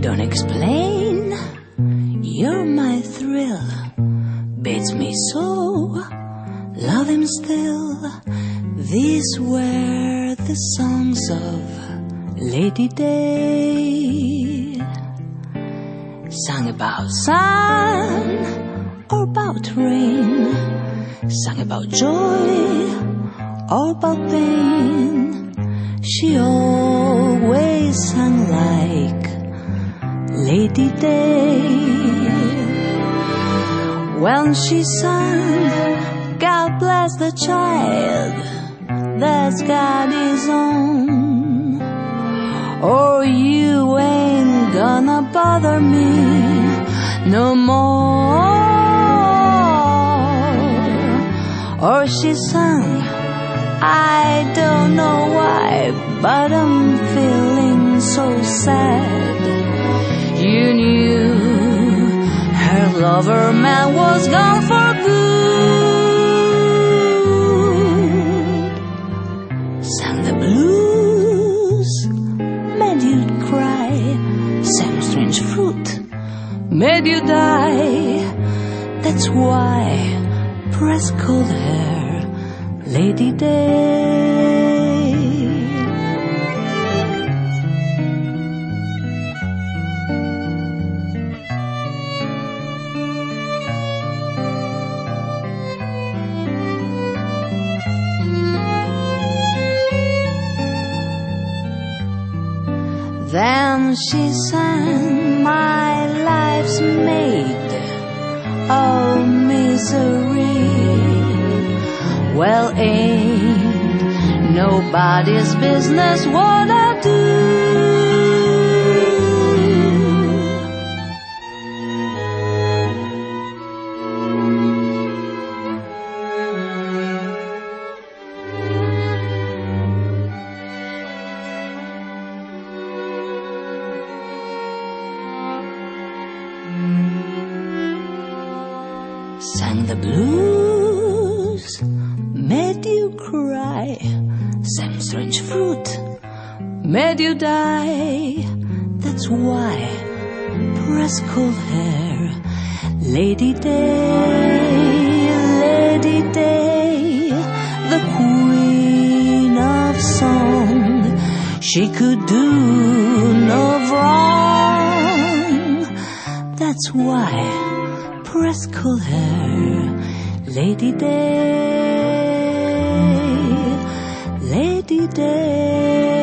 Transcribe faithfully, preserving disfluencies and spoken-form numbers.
Don't explain, you're my thrill. Beats me so, love him still. These were the songs of Lady Day. Sung about sun or about rain, sung about joy or about pain. She always sang like Lady Day. When she sang, God bless the child that's got his own, or you ain't gonna bother me no more. Or she sang, I don't know why, but I'm feeling so sad. You knew her lover man was gone for good. Sang the blues, made you cry. Sang strange fruit, made you die. That's why press called her Lady Day. Then she sang, my life's made of misery. Well, ain't nobody's business what I do. Sang the blues, made you cry. Sang strange fruit, made you die. That's why press called her Lady Day. Lady Day, the queen of song. She could do no wrong. That's why press call her Lady Day. Lady Day.